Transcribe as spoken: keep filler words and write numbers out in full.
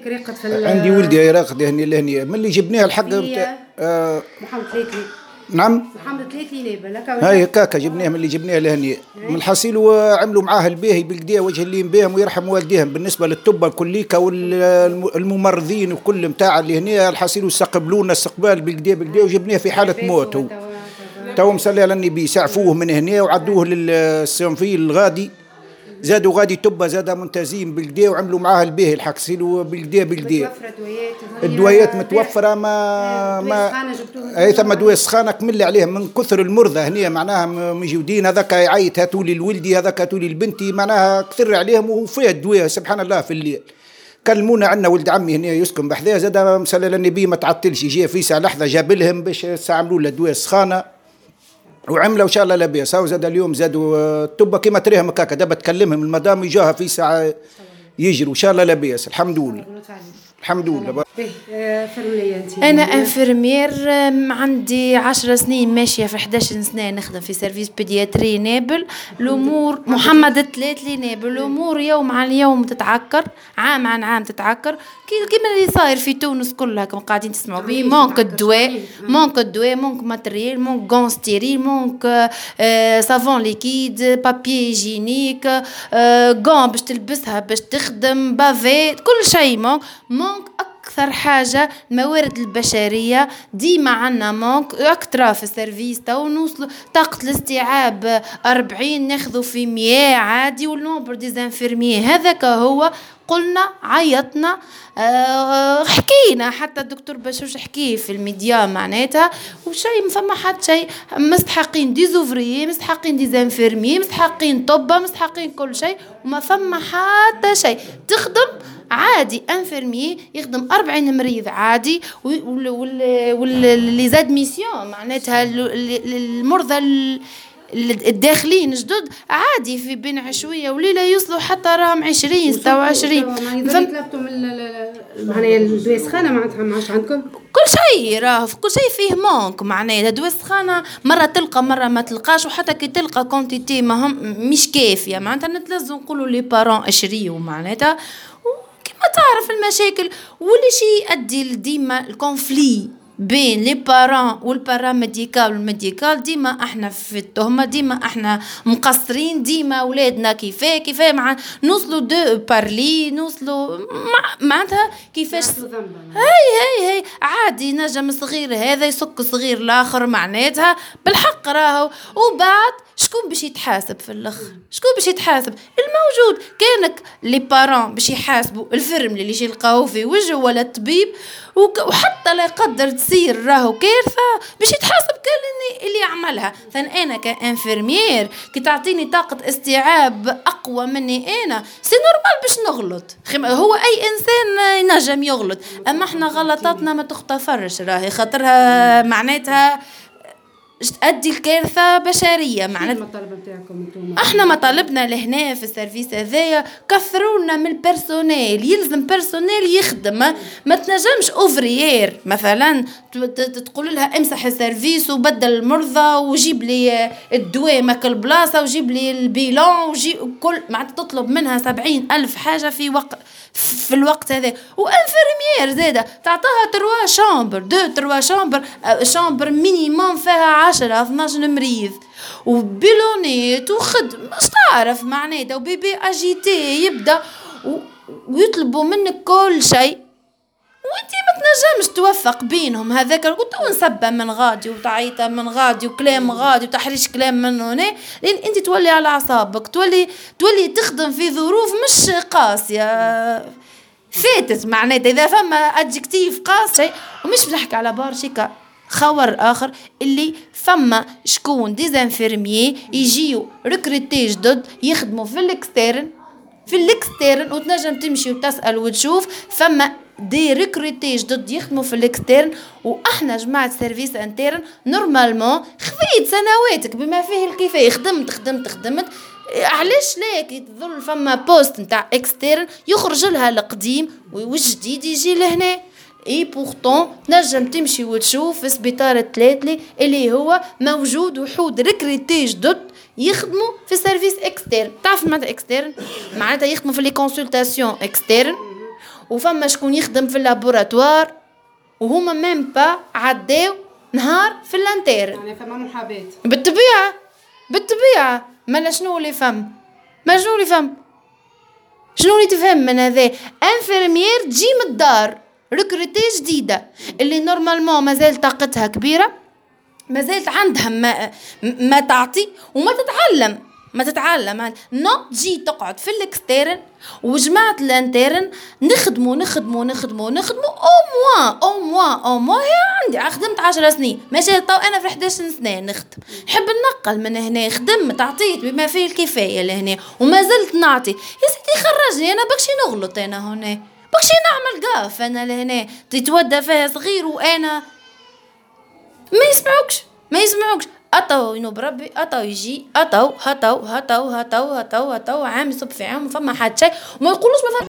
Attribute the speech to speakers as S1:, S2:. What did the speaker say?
S1: راقد في
S2: عندي ولدي راقد هني لهني من اللي جبناه الحق
S1: آه محمد ثلاثي.
S2: نعم
S1: محمد ثلاثي ليبل
S2: هاي كاكا جبناه من اللي جبناه لهني من الحصيل، وعملوا معاه الباهي بالقديه وجه اللي بهم ويرحم والديهم. بالنسبه للطب الكليكا والممرضين وكل متاع اللي هنا الحصيل واستقبلونا استقبال بالقديه بالقديه وجبناه في حاله موت. تو مسلي على النبي سعفوه من هنا وعدوه للسنفيل الغادي، زادوا غادي تبا زاد ممتازين بالقديه وعملوا معاه الباهي الحكسيلو بالقديه بالقديه. الدويات متوفره ما ما اي ثم دواء سخانه كمل عليهم من كثر المرضى هنا معناها موجودين. هذاك يعيط هاتوا لي لولدي، هذاك هاتوا لي لبنتي، معناها كثر عليهم وفيه الدواء سبحان الله. في الليل كلمونا عندنا ولد عمي هنا يسكن بحذاه زاد مسلل النبي ما تعطلش، جاء في ساعه لحظه جاب لهم باش يستعملوا له الدواء السخانه وعملوا ان شاء الله لاباس. هاو زاد اليوم زادوا التبه كيما تريهم هكاك دابا تكلمهم المدام يجاها في ساعه يجروا ان شاء الله لاباس الحمد لله الحمد لله.
S3: انا انفيرمير عندي عشر سنين ماشيه في إحدى عشر سنه نخدم في سيرفيس بيدياتري نابل. الامور محمد الثلاثلي نابل. الامور يوم عن يوم تتعكر، عام عن عام تتعكر كيما اللي صاير في تونس كلها كما قاعدين تسمعوا به. مونك الدواء مونك الدواء مونك ماتريال مونك غون ستيريل مونك آه صافون ليكيد بابي جينيك آه غون باش تلبسها باش تخدم بافي كل شيء مونك مونك أكثر حاجة الموارد البشرية ديما عنا مونك أكترا في السيرفيس. تو نوصل طاقة الاستيعاب أربعين ناخذوا في مية عادي والنوبر ديزانفيرمية هذاك هو. قلنا عيطنا أه حكينا حتى الدكتور بشوش حكيه في الميديا معناتها وشيء مفما حد شيء. مستحقين ديزوفريي مستحقين ديزانفيرمية مستحقين طبة مستحقين كل شيء وما فما حتى شيء. تخدم عادي انفيرمي يخدم أربعين مريض عادي واللي زاد ميسيون معناتها المرضى الداخلين جدد عادي في بين عشوية وليلة يوصلوا حتى راهم عشرين ستة وعشرين.
S1: طلبتوا من معناها الدواء سخانة معناتها معاش عندكم
S3: كل شيء راه كل شيء فيه مونك معناها الدواء سخانة مرة تلقى مرة ما تلقاش وحتى كي تلقى كونتيتي ما هم مش كافية معناتها نتلزم نقولوا لي بارون اشريوا معناتها. ما تعرف المشاكل واللي شيء يؤدي ديما الكونفلي بين لي بارون والبارا ميديكال والميديكال. ديما احنا في التهمه ديما احنا مقصرين ديما اولادنا كيفاه كيفاه مع نوصلوا دو بارلي نوصلوا معناتها كيفاش هاي هاي هاي عادي نجم صغير هذا يسك صغير الاخر معناتها بالحق راهو. وبعد شكون باش يتحاسب في الاخر؟ شكون باش يتحاسب؟ الموجود كانك لي بارون باش يحاسبوا الفرم اللي يجي يلقاوه في وجهه ولا الطبيب وحتى لا يقدر تصير راهو كارثه باش يتحاسب كان اللي يعملها. ثاني انا كانفيرمير كي تعطيني طاقه استيعاب اقوى مني انا سي نورمال باش نغلط. هو اي انسان ينجم يغلط اما احنا غلطاتنا ما تغتفرش راهي خاطرها معناتها تؤدي الكارثة بشرية معناتها. احنا مطالبنا لهنا في السيرفيس هذايا كثرونا من البرسونيل يلزم بيرسونيل يخدم. ما تنجمش اوفريير مثلا تقول لها امسح السيرفيس وبدل المرضى وجيب لي الدواء ما كل بلاصة وجيب لي البيلون وجيب كل معناتها تطلب منها سبعين ألف حاجة في وقت في الوقت هذا. وانفيرمير زادة تعطاها تروا شامبر دو تروا شامبر شامبر مينيموم فيها عشرة اثناشر مريض وبيلونيت وخدم مش تعرف معناتها وبيبي اجيتي يبدا ويطلبوا منك كل شيء وانتي ما تنجمش توفق بينهم. هذاك قلت ونسبه من غادي وتعيطه من غادي وكلام غادي وتحريش كلام من هنا لان انت تولي على اعصابك تولي تولي تخدم في ظروف مش قاسيه فاتت معناتها. اذا فما ادجكتيف قاسي ومش بنحكي على بارشيكا خور اخر اللي فما شكون ديزانفيرميي يجيو ريكروتي جدد يخدموا في الاكسترن في الاكسترن وتنجم تمشي وتسال وتشوف فما دي ريكروتي جدد يخدموا في الاكسترن. واحنا جماعه سيرفيس انترن نورمالمون خذيت سنواتك بما فيه الكفايه خدمت خدمت خدمت علاش لا كي تظل فما بوست نتاع اكسترن يخرج لها القديم والجديد يجي لهنا. اي بورتون نجم تمشي وتشوف في سبيطار الثلاثلي اللي هو موجود وحود ريكروتي جدد يخدموا في سيرفيس اكسترن. تعرف معناتها اكسترن معناتها يخدموا في لي كونسلطاسيون اكسترن وفما شكون يخدم في اللابوراتوار وهما ميم با عداو نهار في الانترن.
S1: يعني فما محاباة
S3: بالطبيعة بالطبيعة. ما شنو اللي فهم ما شنو اللي فهم شنو اللي تفهم من هذا؟ انفيرمير تجي من الدار ريكروتي جديدة اللي نورمالمون مازال طاقتها كبيرة، مازالت عندها ما, ما تعطي وما تتعلم ما تتعلم نو تجي تقعد في الاكسترن وجماعة الانترن نخدمو نخدمو نخدمو نخدمو او موا او موا او موا. هي عندي خدمت عشر سنين ماشي طو انا في حداش سنة نخدم، نحب ننقل من هنا، خدمت عطيت بما فيه الكفاية لهنا وما زلت نعطي. يا سيدي خرجني انا بكشي نغلط انا هنا بكشي نعمل قاف انا لهنا تتودى فيها صغير وانا ما يسمعوكش ما يسمعوكش أطو ينوب ربي أطو يجي أطو هطو هطو هطو هطو هطو عام يصب في عام وفما حد شيء وما يقولوش ما